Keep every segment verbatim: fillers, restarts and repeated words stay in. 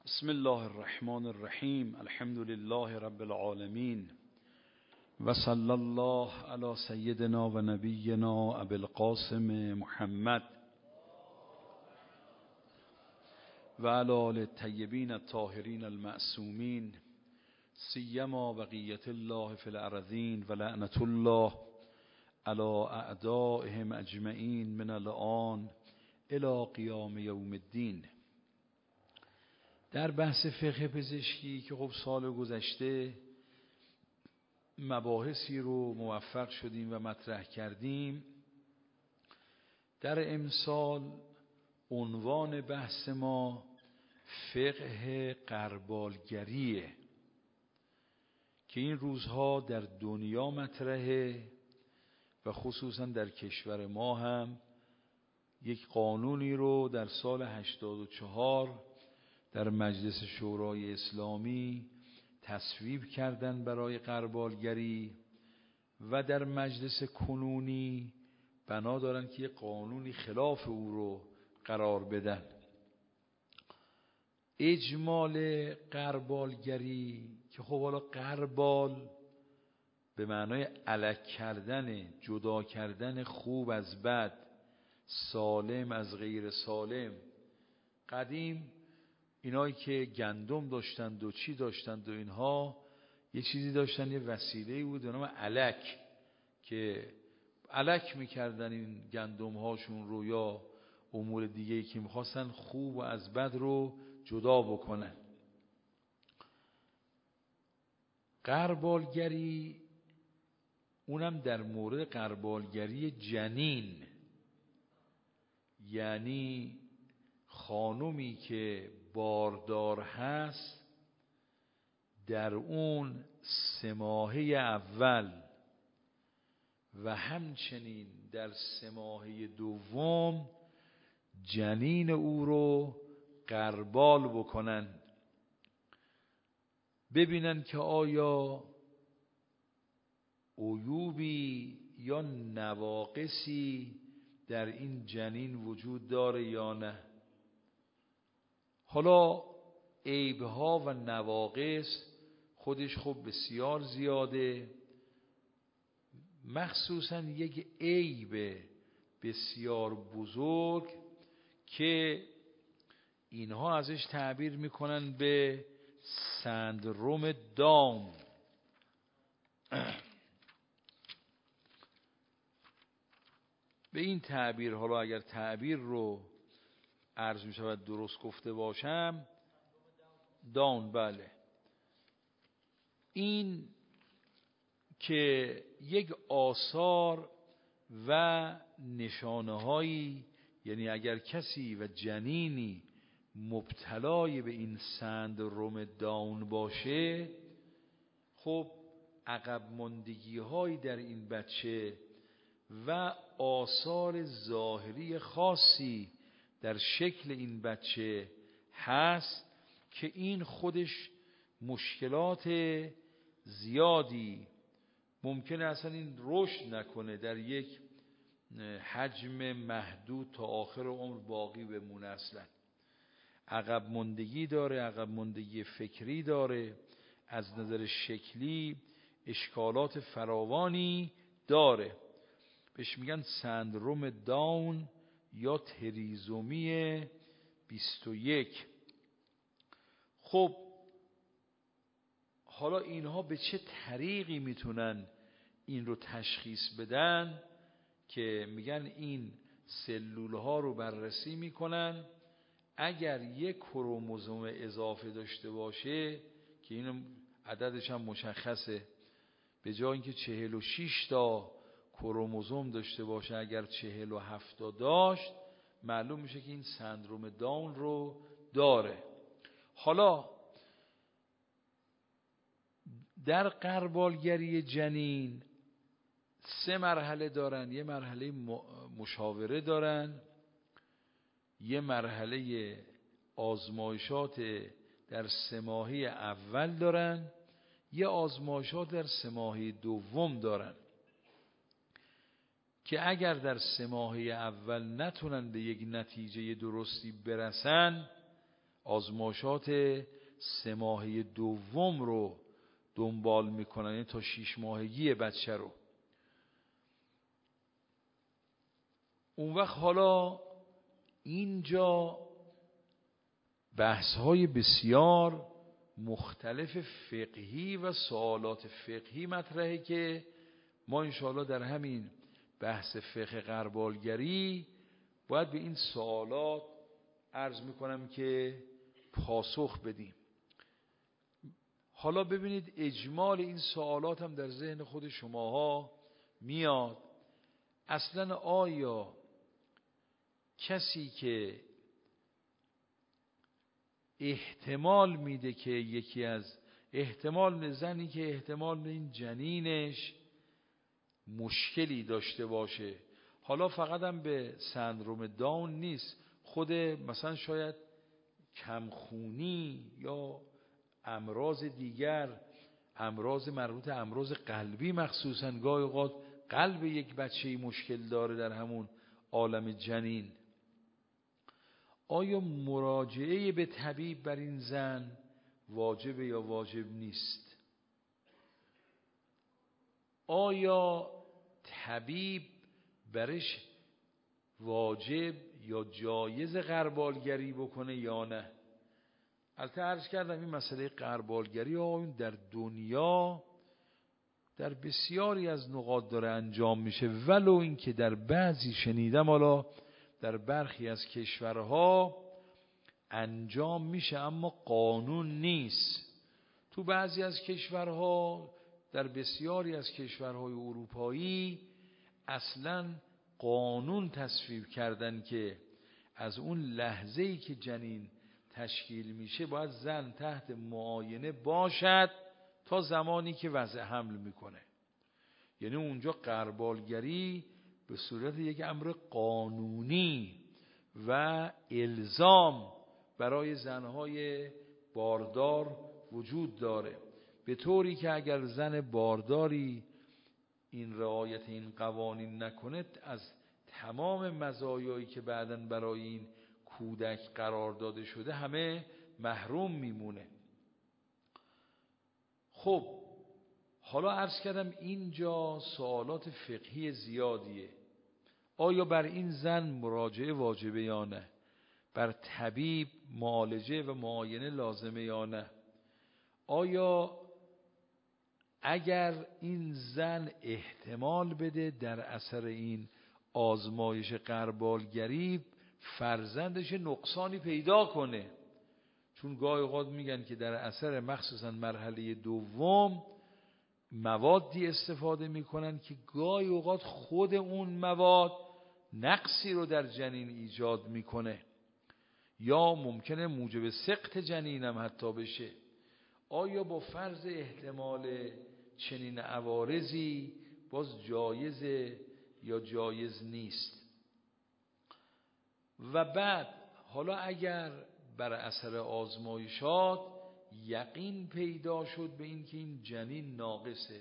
بسم الله الرحمن الرحیم. الحمد لله رب العالمین و صلی الله علی سیدنا و نبینا ابی القاسم محمد و علی آل الطیبین الطاهرین المعصومین سیما بقیة الله فی الارضین و لعنة الله علی اعدائهم اجمعین من الآن الی قیام یوم الدین. در بحث فقه پزشکی که خب سال گذشته مباحثی رو موفق شدیم و مطرح کردیم، در امسال عنوان بحث ما فقه غربالگریه که این روزها در دنیا مطرحه و خصوصا در کشور ما هم یک قانونی رو در سال هشتاد و چهار در مجلس شورای اسلامی تصویب کردن برای غربالگری و در مجلس کنونی بنا دارن که یک قانونی خلاف او رو قرار بدن. اجمال غربالگری که خب حالا غربال به معنای الک کردن، جدا کردن خوب از بد، سالم از غیر سالم. قدیم اینایی که گندم داشتند و چی داشتند و اینها یه چیزی داشتن، یه وسیله‌ای بود به نام الک که الک میکردن این گندم هاشون رو یا امور دیگه‌ای که میخواستن خوب و از بد رو جدا بکنن. غربالگری اونم در مورد غربالگری جنین، یعنی خانومی که باردار هست در اون سه ماهه اول و همچنین در سه ماهه دوم جنین او رو غربال بکنن، ببینن که آیا عیوبی یا نواقصی در این جنین وجود داره یا نه. حالا عیبها و نواقص خودش خب بسیار زیاده، مخصوصا یک عیب بسیار بزرگ که اینها ازش تعبیر میکنن به سندروم داون. به این تعبیر، حالا اگر تعبیر رو عرض می شود درست گفته باشم، داون، بله، این که یک آثار و نشانه هایی، یعنی اگر کسی و جنینی مبتلای به این سندروم داون باشه، خب عقب ماندگی هایی در این بچه و آثار ظاهری خاصی در شکل این بچه هست که این خودش مشکلات زیادی ممکنه اصلا این رشد نکنه، در یک حجم محدود تا آخر عمر باقی بمونه. اصلا عقب ماندگی داره، عقب ماندگی فکری داره، از نظر شکلی اشکالات فراوانی داره. بهش میگن سندروم داون یا تریزومی بیست و یک. خب حالا اینها به چه طریقی میتونن این رو تشخیص بدن؟ که میگن این سلول ها رو بررسی میکنن، اگر یک کروموزوم اضافه داشته باشه که این عددش هم مشخصه، به جای اینکه چهل و شش تا کروموزوم داشته باشه اگر چهل و هفت تا داشت، معلوم میشه که این سندروم داون رو داره. حالا در غربالگری جنین سه مرحله دارن. یه مرحله مشاوره دارن، یه مرحله آزمایشات در سه ماهه اول دارن، یه آزمایشات در سه ماهه دوم دارن که اگر در سه ماهه اول نتونن به یک نتیجه درستی برسن، آزمایشات سه ماهه دوم رو دنبال میکنن، یعنی تا شش ماهگی بچه رو. اون وقت حالا اینجا بحث‌های بسیار مختلف فقهی و سوالات فقهی مطرحه که ما انشاءالله در همین بحث فقه غربالگری باید به این سوالات عرض میکنم که پاسخ بدیم. حالا ببینید اجمال این سوالات هم در ذهن خود شماها میاد. اصلا آیا کسی که احتمال میده که یکی از احتمال زنی که احتمال این جنینش مشکلی داشته باشه، حالا فقط هم به سندروم داون نیست، خود مثلا شاید کمخونی یا امراض دیگر، امراض مربوط امراض قلبی مخصوصا، گاهی اوقات قلب یک بچه‌ای مشکل داره در همون عالم جنین، آیا مراجعه به طبیب بر این زن واجب یا واجب نیست؟ آیا طبیب برش واجب یا جایز غربالگری بکنه یا نه؟ البته عرض کردم این مسئله غربالگری آقایون در دنیا در بسیاری از نقاط داره انجام میشه، ولو این که در بعضی شنیدم حالا در برخی از کشورها انجام میشه اما قانون نیست. تو بعضی از کشورها، در بسیاری از کشورهای اروپایی اصلا قانون تصویب کردن که از اون لحظه‌ای که جنین تشکیل میشه باید زن تحت معاینه باشد تا زمانی که وضع حمل میکنه. یعنی اونجا غربالگری به صورت یک امر قانونی و الزام برای زنهای باردار وجود داره، به طوری که اگر زن بارداری این رعایت این قوانین نکنه از تمام مزایایی که بعداً برای این کودک قرار داده شده همه محروم میمونه. خب حالا عرض کردم اینجا سوالات فقهی زیادیه. آیا بر این زن مراجعه واجبه یا نه؟ بر طبیب معالجه و معاینه لازمه یا نه؟ آیا اگر این زن احتمال بده در اثر این آزمایش غربالگری فرزندش نقصانی پیدا کنه، چون گاهی اوقات میگن که در اثر مخصوصا مرحله دوم موادی استفاده میکنن که گاهی اوقات خود اون مواد نقصی رو در جنین ایجاد میکنه یا ممکنه موجب سقط جنین هم حتی بشه. آیا با فرض احتمال چنین عوارضی باز جایزه یا جایز نیست؟ و بعد حالا اگر بر اثر آزمایشات یقین پیدا شد به این که این جنین ناقصه،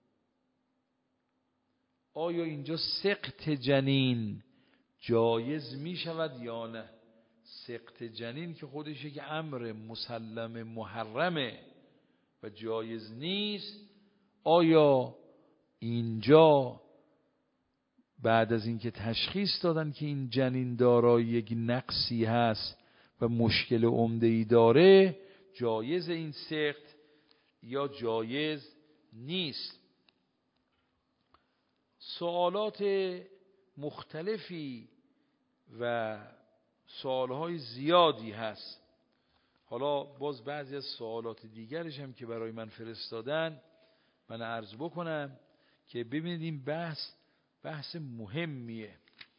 آیا اینجا سقط جنین جایز می شود یا نه؟ سقط جنین که خودش یک امر مسلم محرمه و جایز نیست، آیا اینجا بعد از اینکه تشخیص دادن که این جنین دارای یک نقصی هست و مشکل عمده‌ای داره، جایز این سقط یا جایز نیست؟ سوالات مختلفی و سوالهای زیادی هست. حالا باز بعضی از سوالات دیگرش هم که برای من فرستادن من عرض بکنم که ببینید این بحث بحث مهمیه.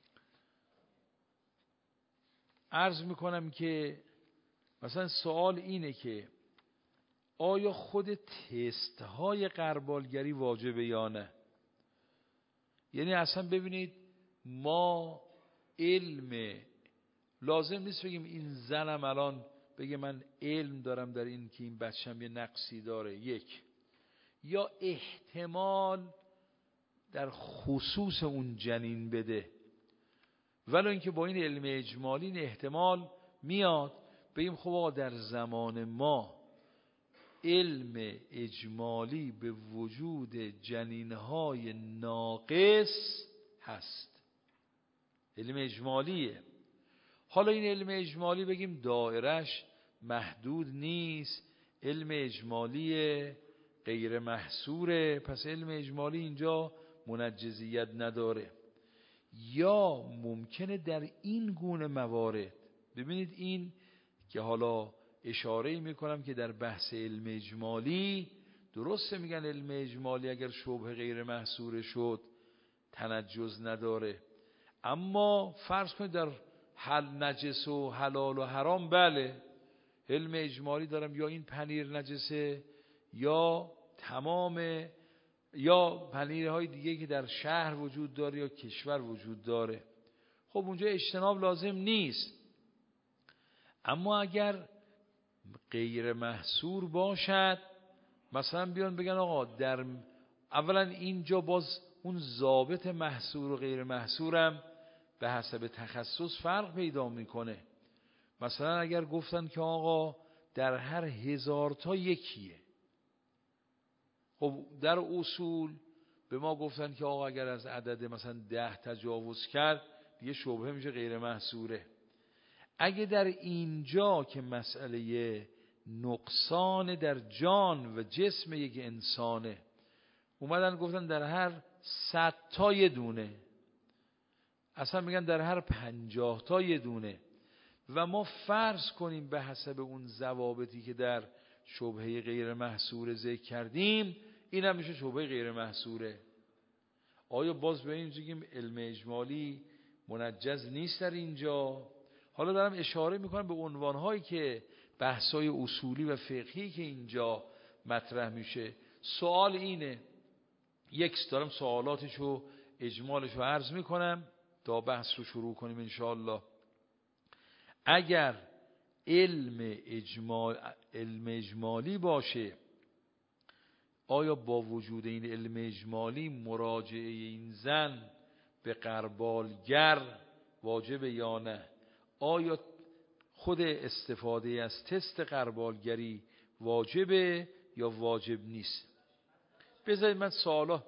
عرض میکنم که مثلا سوال اینه که آیا خود تست های غربالگری واجبه یا نه؟ یعنی اصلا ببینید ما علم لازم نیست بگیم این زنم الان بگه من علم دارم در این که این بچم یه نقصی داره، یک یا احتمال در خصوص اون جنین بده، ولو اینکه با این علم اجمالی این احتمال میاد، بگیم خب آقا در زمان ما علم اجمالی به وجود جنینهای ناقص هست، علم اجمالیه. حالا این علم اجمالی بگیم دایرش محدود نیست، علم اجمالی غیر محصوره، پس علم اجمالی اینجا منجزیت نداره. یا ممکنه در این گونه موارد، ببینید این که حالا اشاره میکنم که در بحث علم اجمالی درسته میگن علم اجمالی اگر شبه غیر محصور شد تنجز نداره، اما فرض کنید در حل نجس و حلال و حرام بله علم اجمالی دارم، یا این پنیر نجسه یا تمام یا پنیرهای دیگه که در شهر وجود داره یا کشور وجود داره، خب اونجا اجتناب لازم نیست. اما اگر غیر محصور باشد، مثلا بیان بگن آقا در اولا اینجا باز اون ضابط محصور و غیر محصورم به حسب تخصص فرق پیدا میکنه. مثلا اگر گفتن که آقا در هر هزار تا یکیه، خب در اصول به ما گفتن که آقا اگر از عدد مثلا ده تجاوز کرد دیگه شبهه میشه غیر محصوره. اگه در اینجا که مسئله نقصان در جان و جسم یک انسانه، اومدن گفتن در هر صد تا یه دونه، اصلا میگن در هر پنجاه تا یه دونه، و ما فرض کنیم به حسب اون ضوابطی که در شبهه غیر محصور ذکر کردیم این هم میشه شبهه غیر محصوره. آیا باز به این بگیم علم اجمالی منجز نیست در اینجا؟ حالا دارم اشاره میکنم به عنوانهایی که بحثای اصولی و فقهی که اینجا مطرح میشه. سوال اینه، یک دارم سوالاتشو اجمالشو عرض میکنم تا بحث رو شروع کنیم انشاءالله. اگر علم اجمال علم اجمالی باشه، آیا با وجود این علم اجمالی مراجعه این زن به غربالگر واجبه یا نه؟ آیا خود استفاده از تست غربالگری واجبه یا واجب نیست؟ بذارید من سوالا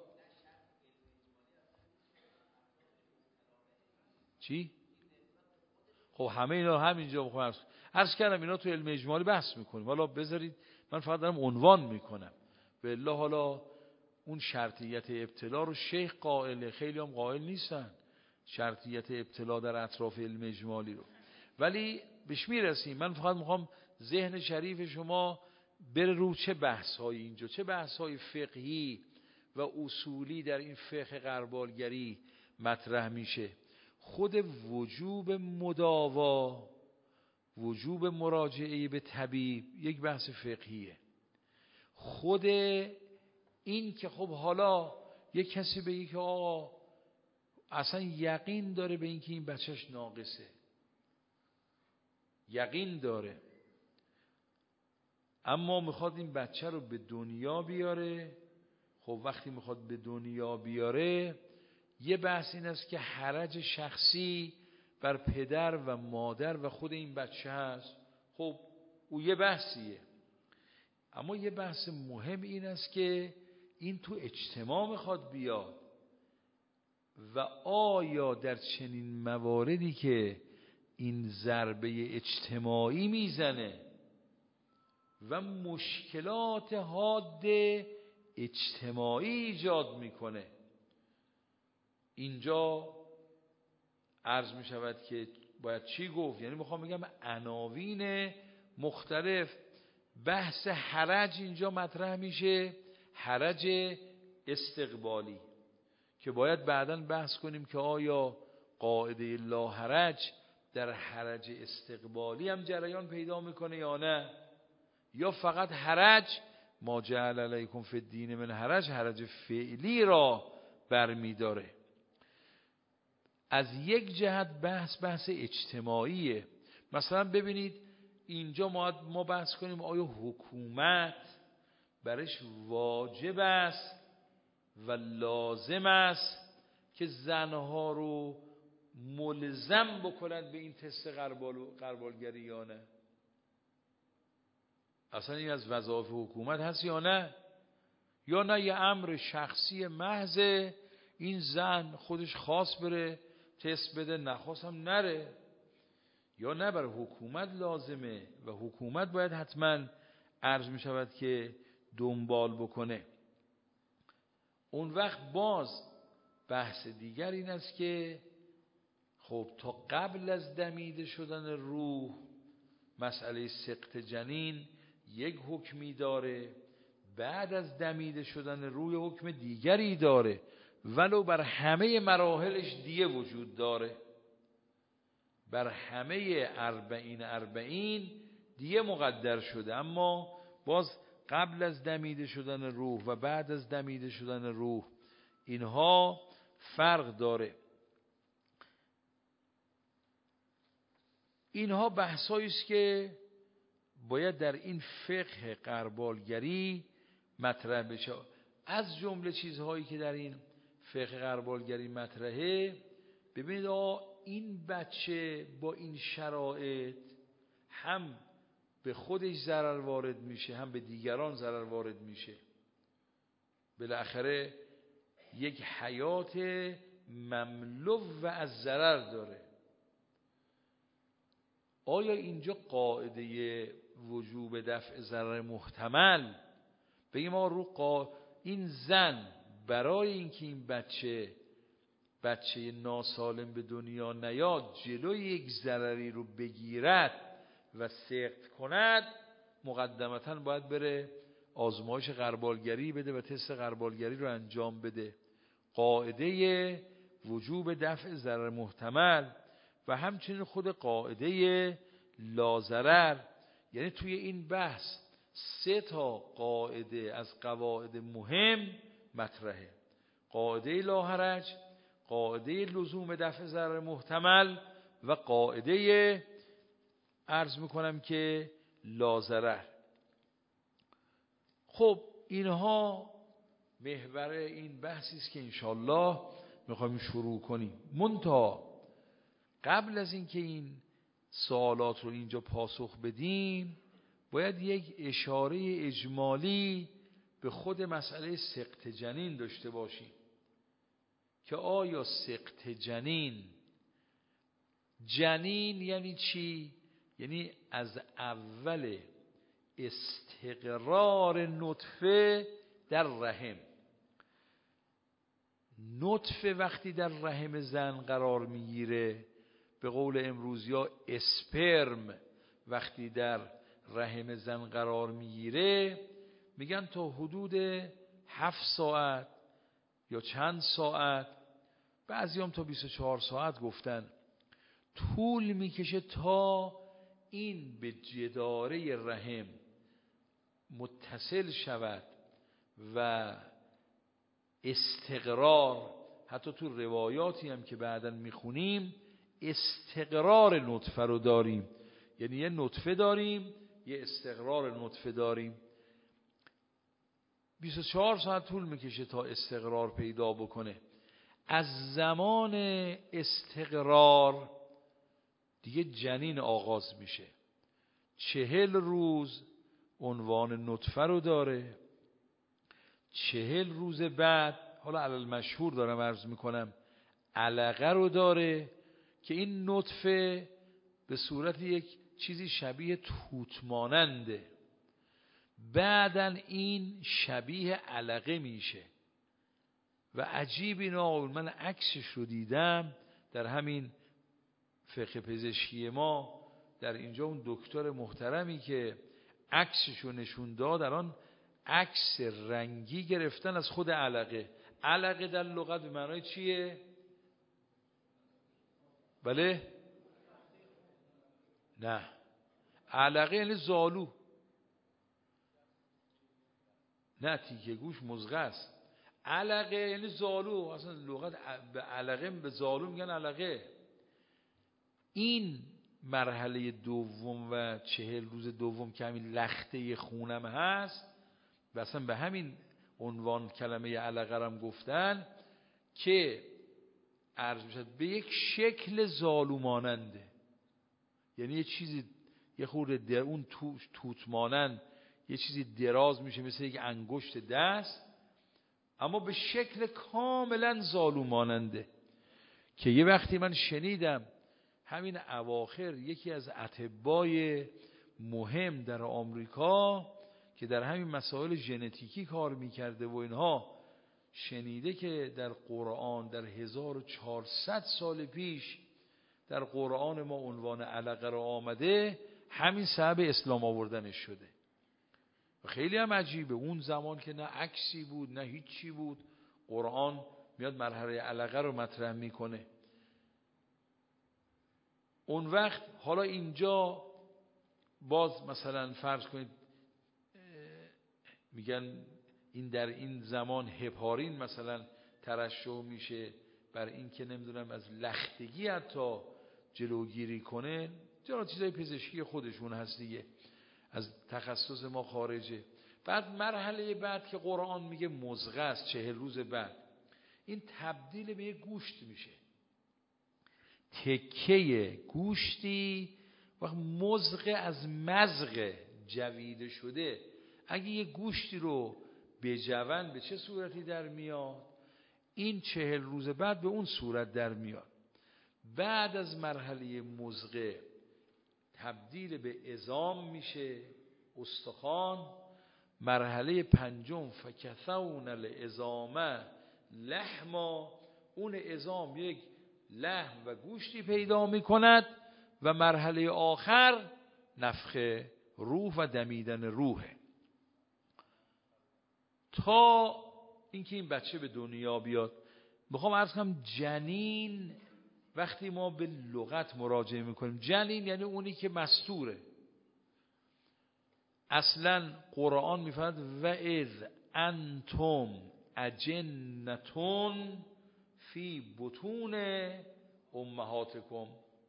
چی؟ خب همه اینا همینجا بخونم عرض کردم، اینا تو علم اجمالی بحث میکنیم. حالا بذارید من فقط دارم عنوان میکنم. بالله حالا اون شرطیت ابتلا رو شیخ قائله، خیلی هم قائل نیستن شرطیت ابتلا در اطراف علم اجمالی رو، ولی بهش میرسیم. من فقط میخوام ذهن شریف شما بره رو چه بحث های اینجا، چه بحث های فقهی و اصولی در این فقه غربالگری مطرح میشه. خود وجوب مداوا، وجوب مراجعه به طبیب یک بحث فقهیه. خود این که خب حالا یک کسی بگه که آقا اصلا یقین داره به این که این بچهش ناقصه، یقین داره، اما میخواد این بچه رو به دنیا بیاره. خب وقتی میخواد به دنیا بیاره یه بحث این است که حرج شخصی بر پدر و مادر و خود این بچه هست. خب او یه بحثیه، اما یه بحث مهم این است که این تو اجتماع میخواد بیاد و آیا در چنین مواردی که این ضربه اجتماعی میزنه و مشکلات حاد اجتماعی ایجاد میکنه، اینجا عرض میشود که باید چی گفت؟ یعنی میخوام بگم عناوین مختلف. بحث حرج اینجا مطرح میشه، حرج استقبالی که باید بعداً بحث کنیم که آیا قاعده لا حرج در حرج استقبالی هم جریان پیدا میکنه یا نه، یا فقط حرج ما جعل علیکم فی الدین من حرج، حرج فعلی را برمیداره. از یک جهت بحث بحث اجتماعیه. مثلا ببینید اینجا ما ما بحث کنیم آیا حکومت برش واجب است و لازم است که زنها رو ملزم بکنند به این تست غربال غربالگری یا نه؟ اصلا این از وظایف حکومت هست یا نه؟ یا نه یه امر شخصی محض، این زن خودش خواست بره تست بده، نخواست هم نره، یا نه بر حکومت لازمه و حکومت باید حتما عرض می شود که دنبال بکنه. اون وقت باز بحث دیگر این است که خب تا قبل از دمیده شدن روح مسئله سقط جنین یک حکمی داره، بعد از دمیده شدن روح حکم دیگری داره، ولو بر همه مراحلش دیه وجود داره، بر همه اربعین اربعین دیه مقدر شده، اما باز قبل از دمیده شدن روح و بعد از دمیده شدن روح اینها فرق داره. اینها بحثایی است که باید در این فقه غربالگری مطرح بشه. از جمله چیزهایی که در این فقه غربالگری مطرحه، ببینید آقا این بچه با این شرایط هم به خودش ضرر وارد میشه، هم به دیگران ضرر وارد میشه، بالاخره یک حیات مملو و از ضرر داره. آیا اینجا قاعده وجوب دفع ضرر محتمل بگیم ما رو قا... این زن برای اینکه این بچه بچه ناسالم به دنیا نیاد جلوی یک ضرری رو بگیرد و سقط کند، مقدمتاً باید بره آزمایش غربالگری بده و تست غربالگری رو انجام بده. قاعده وجوب دفع ضرر محتمل و همچنین خود قاعده لاضرر، یعنی توی این بحث سه تا قاعده از قواعد مهم مطرحه: قاعده لاحرج، قاعده لزوم دفع ضرر محتمل و قاعده عرض میکنم که لاضرر. خب اینها محور این بحثی است که انشالله میخوایم شروع کنیم. منتها قبل از اینکه این سوالات رو اینجا پاسخ بدیم باید یک اشاره اجمالی به خود مسئله سقط جنین داشته باشیم که آیا سقط جنین، جنین یعنی چی؟ یعنی از اول استقرار نطفه در رحم. نطفه وقتی در رحم زن قرار میگیره، به قول امروزیا اسپرم وقتی در رحم زن قرار میگیره، میگن تا حدود هفت ساعت یا چند ساعت، بعضی هم تا بیست و چهار ساعت گفتن، طول میکشه تا این به جداره رحم متصل شود و استقرار، حتی تو روایاتی هم که بعداً میخونیم استقرار نطفه رو داریم، یعنی یه نطفه داریم یه استقرار نطفه داریم. بیست و چهار ساعت طول میکشه تا استقرار پیدا بکنه. از زمان استقرار دیگه جنین آغاز میشه. چهل روز عنوان نطفه رو داره، چهل روز بعد، حالا علل مشهور دارم عرض میکنم، علقه رو داره که این نطفه به صورت یک چیزی شبیه توت ماننده، بعدن این شبیه علقه میشه و عجیب اینا، من عکسش رو دیدم در همین فقه پزشکی ما، در اینجا اون دکتر محترمی که عکسش رو نشون داد، در آن عکس رنگی گرفتن از خود علقه. علقه در لغت به معنای چیه؟ بله؟ نه، علقه یعنی زالو. نه، تیکه گوش مزغه است. علقه یعنی زالو، اصلا لغت به علقه به زالو میگن علقه. این مرحله دوم و چهل روز دوم که همین لخته خونم هست و اصلا به همین عنوان کلمه علقه هم گفتن که عرض میشد به یک شکل زالو ماننده، یعنی یه چیزی یه خورده در اون توت مانند یه چیزی دراز میشه مثل یک انگشت دست، اما به شکل کاملا زالو ماننده. که یه وقتی من شنیدم همین اواخر یکی از اطبای مهم در آمریکا که در همین مسائل ژنتیکی کار میکرده و اینها، شنیده که در قرآن در هزار و چهارصد سال پیش در قرآن ما عنوان علقه را آمده، همین سبب اسلام آوردنش شده. و خیلی هم عجیبه، اون زمان که نه عکسی بود نه هیچی بود، قرآن میاد مرحله علقه رو مطرح میکنه. اون وقت حالا اینجا باز مثلا فرض کنید میگن این در این زمان هپارین مثلا ترشح میشه بر این که نمیدونم از لختگی حتی جلوگیری کنه. چرا چیزای پزشکی خودشون هست دیگه، از تخصص ما خارجه. بعد مرحله بعد که قرآن میگه مضغه است، چهل روز بعد این تبدیل به یک گوشت میشه، تکه گوشتی. وقت مضغه از مضغه جویده شده، اگه یه گوشتی رو بجون به چه صورتی در میاد؟ این چهل روز بعد به اون صورت در میاد. بعد از مرحله مضغه تبدیل به عظام میشه، استخوان. مرحله پنجم فکثون العظام لحما، اون عظام یک لحم و گوشتی پیدا میکند. و مرحله آخر نفخ روح و دمیدن روحه، تا اینکه این بچه به دنیا بیاد. میخوام عرض کنم جنین وقتی ما به لغت مراجعه میکنیم، جنین یعنی اونی که مستوره. اصلا قرآن میفرماید و اذ انتم اجنتون فی بطون امهاتکم،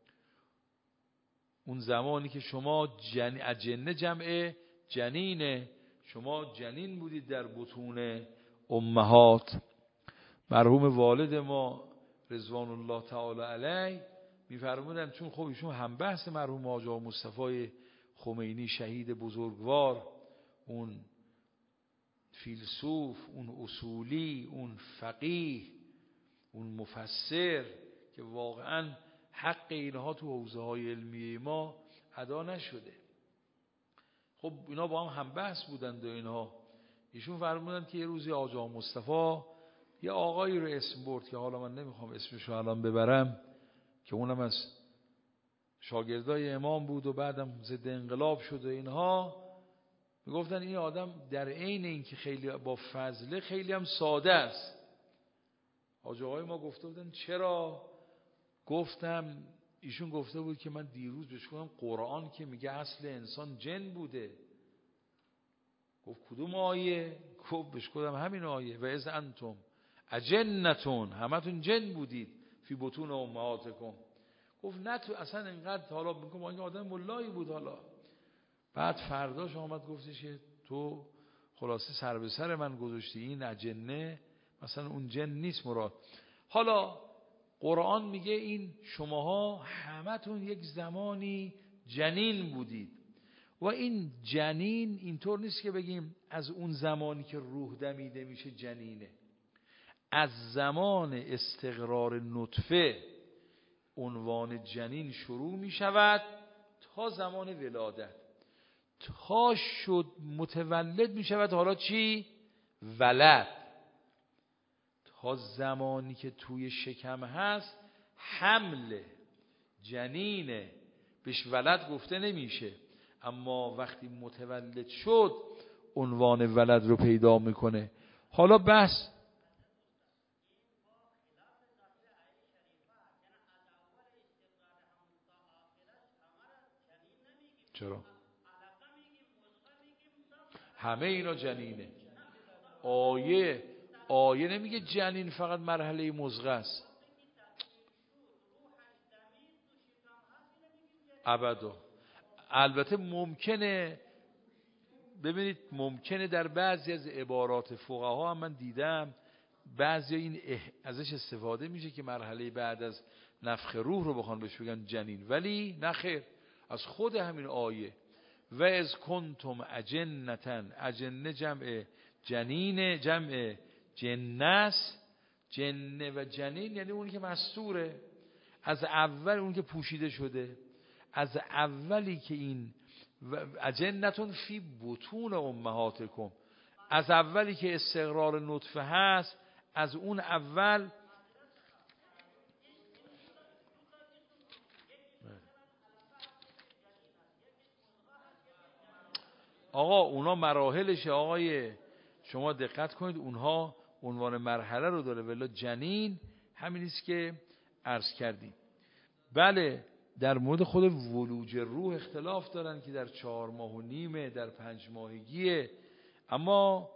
اون زمانی که شما جن... اجنه جمع جنینه، شما جنین بودید در بطون امهات. مرحوم والد ما رضوان الله تعالی علیه میفرمودن، چون خب ایشون هم بحث مرحوم آقا مصطفی خمینی شهید بزرگوار، اون فیلسوف، اون اصولی، اون فقیه، اون مفسر که واقعا حق اینها تو حوزه های علمی ما ادا نشده. خب اینا با هم هم بحث بودند و اینها. ایشون فرمودن که یه روزی آقا مصطفی یه آقایی رو اسم برد که حالا من نمیخوام اسمش رو الان ببرم، که اونم از شاگردای امام بود و بعدم ضد انقلاب شد و اینها. میگفتن این آدم در عین این که خیلی با فضله خیلی هم ساده است. حاج آقای ما گفته بودن چرا؟ گفتم ایشون گفته بود که من دیروز بهش گفتم قرآن که میگه اصل انسان جن بوده. گفت کدوم آیه؟ گفت بهش گفتم همین آیه و اذ انتم اجنتون، همتون جن بودید فی بطون امهاتکم. گفت نه تو اصلا اینقدر، حالا میگم این آدم ملایی بود. حالا بعد فرداش آمد گفتش که تو خلاصه سر به سر من گذاشتی، این اجنه مثلا اون جن نیست مراد. حالا قرآن میگه این شماها همتون یک زمانی جنین بودید و این جنین اینطور نیست که بگیم از اون زمانی که روح دمیده میشه جنینه، از زمان استقرار نطفه عنوان جنین شروع میشود تا زمان ولادت، تا شد متولد میشود. حالا چی؟ ولد. تا زمانی که توی شکم هست حمل جنینه، بهش ولد گفته نمیشه، اما وقتی متولد شد عنوان ولد رو پیدا میکنه. حالا بس چرا؟ همه اینا جنینه. آیه آیه نمیگه جنین فقط مرحله مضغه است. ابدا. البته ممکنه، ببینید ممکنه در بعضی از عبارات فقها هم من دیدم بعضی این ازش استفاده میشه که مرحله بعد از نفخ روح رو بخوان بهش بگن جنین، ولی نه خیر، از خود همین آیه و از کنتم اجنتن، اجنه جمع جنین، جمع جنس، جنه و جنین یعنی اونی که مستوره، از اول اون که پوشیده شده، از اولی که این اجنتون فی بطون امهاتکم، از اولی که استقرار نطفه هست، از اون اول آقا اونا مراحلشه آقای، شما دقت کنید اونها عنوان مرحله رو داره، ولی جنین همین است که عرض کردیم. بله در مورد خود ولوج روح اختلاف دارن که در چهار ماه و نیمه، در پنج ماهگیه، اما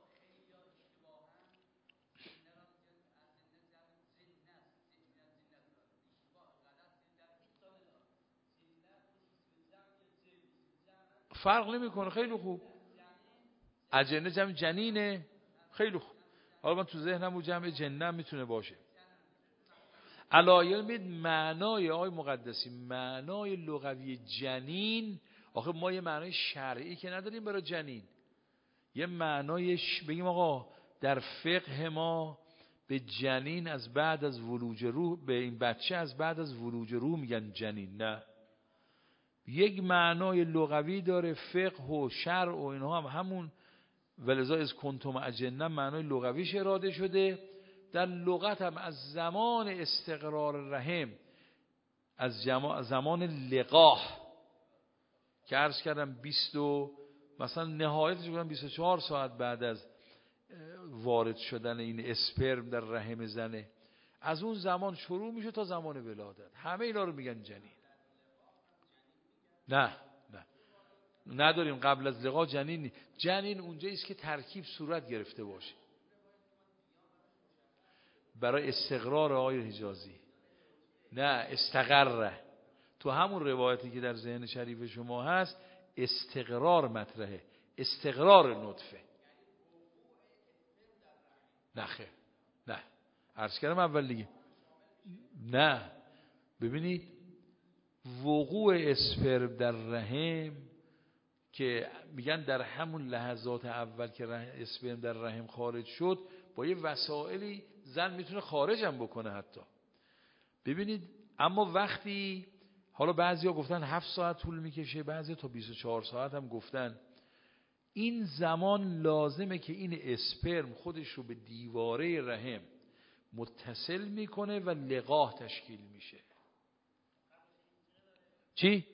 فرق نمیکنه. خیلی خوب، اجنه جمع جنینه، خیلی خوب. حالا من تو ذهنم و جمع جنه میتونه باشه. علایل مید معنای آقای مقدسی، معنای لغوی جنین، آخه ما یه معنای شرعی که نداریم برای جنین، یه معنای بگیم آقا در فقه ما به جنین از بعد از ولوج روح، به این بچه از بعد از ولوج روح میگن جنین، نه، یک معنای لغوی داره. فقه و شرع و اینها هم همون، ولذا از کنتم اجنه معنای لغویش اراده شده. در لغت هم از زمان استقرار رحم، از زمان لقاح که عرض کردم بیست و مثلا نهایتش بودن بیست و چهار ساعت بعد از وارد شدن این اسپرم در رحم زنه، از اون زمان شروع میشه تا زمان ولادت، همه اینا رو میگن جنین. نه نه نداریم قبل از لقاح جنین. جنین اونجایی است که ترکیب صورت گرفته باشه برای استقرار آقای حجازی. نه استقره، تو همون روایتی که در ذهن شریف شما هست استقرار مطرحه، استقرار نطفه. نه خیر، نه عرض کردم اول دیگه، نه ببینید وقوع اسپرم در رحم که میگن در همون لحظات اول که اسپرم در رحم خارج شد با یه وسائلی زن میتونه خارج هم بکنه حتی. ببینید اما وقتی، حالا بعضیا گفتن هفت ساعت طول میکشه، بعضیا تا بیست و چهار ساعت هم گفتن، این زمان لازمه که این اسپرم خودش رو به دیواره رحم متصل میکنه و لقاح تشکیل میشه. چی؟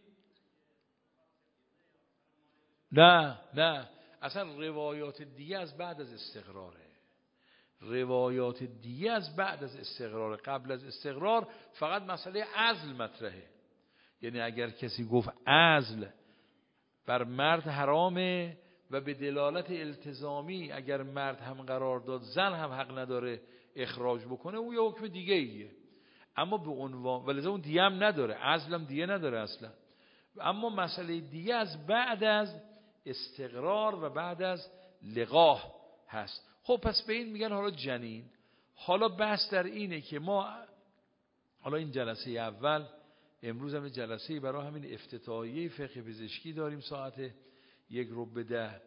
نه نه اصلا روایات دیگه از بعد از استقراره، روایات دیگه از بعد از استقرار. قبل از استقرار فقط مسئله عزل مطرحه، یعنی اگر کسی گفت عزل بر مرد حرامه و به دلالت التزامی اگر مرد هم قرار داد زن هم حق نداره اخراج بکنه، اون یه حکم دیگه ایه، اما به عنوان ولذا اون دیگه هم نداره، عزل هم دیگه نداره اصلا. اما مسئله دیگه از بعد از استقرار و بعد از لقاح هست. خب پس به این میگن حالا جنین. حالا بحث در اینه که ما حالا این جلسه اول، امروز هم جلسه برای همین افتتاحیه فقه پزشکی داریم ساعت یک ربع ده.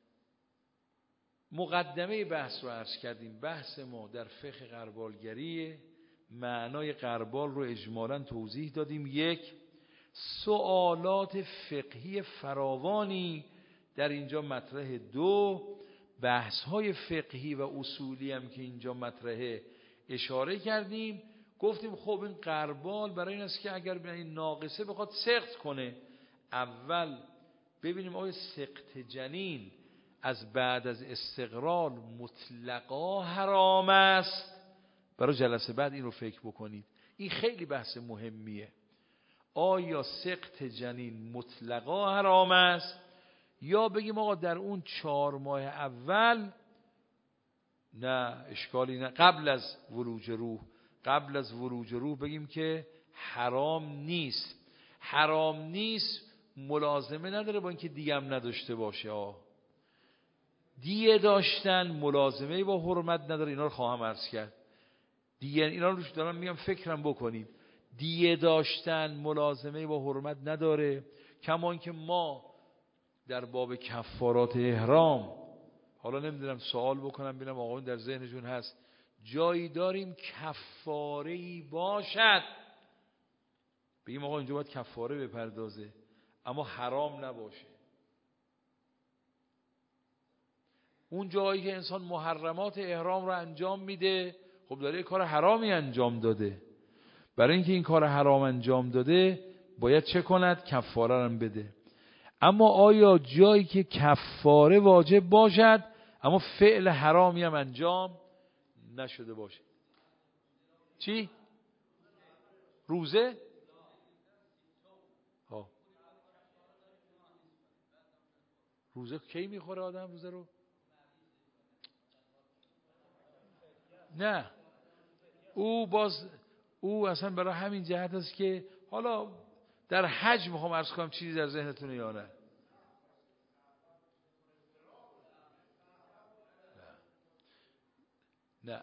مقدمه بحث رو عرض کردیم. بحث ما در فقه غربالگریه، معنای غربال رو اجمالاً توضیح دادیم. یک، سوالات فقهی فراوانی در اینجا مطرح. دو، بحث های فقهی و اصولی هم که اینجا مطرحه اشاره کردیم. گفتیم خب این غربال برای این است که اگر به این ناقصه بخواد سقط کنه، اول ببینیم آیا سقط جنین از بعد از استقرار مطلقا حرام است. برای جلسه بعد این رو فکر بکنید، این خیلی بحث مهمیه. آیا سقط جنین مطلقا حرام است، یا بگیم آقا در اون چهار ماه اول نه اشکالی نه، قبل از ولوج روح، قبل از ولوج روح بگیم که حرام نیست. حرام نیست ملازمه نداره با اینکه دیگه هم نداشته باشه. آه. دیگه داشتن ملازمه با حرمت نداره، اینا رو خواهم عرض کرد. دیگه اینا رو دارم میگم فکرم بکنید. دیگه داشتن ملازمه با حرمت نداره، کما اینکه ما در باب کفارات احرام، حالا نمیدونم سوال بکنم ببینم آقایون در ذهنشون هست، جایی داریم کفاره‌ای باشد بگیم آقا اینجا باید کفاره بپردازه اما حرام نباشه؟ اون جایی که انسان محرمات احرام رو انجام میده، خب داره کار حرامی انجام داده، برای اینکه این کار حرام انجام داده باید چه کند؟ کفاره رو بده. اما آیا جایی که کفاره واجب باشد اما فعل حرامی هم انجام نشده باشه؟ چی؟ روزه؟ ها روزه کی میخوره آدم روزه رو؟ نه، او باز او اصلا برای همین جهت است که حالا در حج میخوام عرض کنم چیزی در ذهنتونه یا نه؟ نه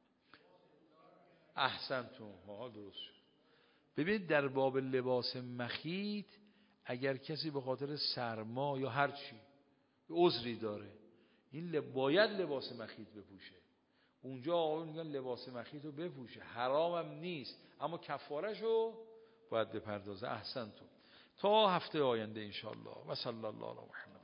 احسنتون، ها درست شد. ببینید در باب لباس مخیط اگر کسی به خاطر سرما یا هر چی عذری داره این لب... باید لباس مخیط بپوشه، اونجا آقایون میگن لباس مخیط رو بپوشه، حرامم نیست اما کفارهشو باید بپردازه. احسنتون. تا هفته آینده انشاءالله. و صلی الله علی محمد.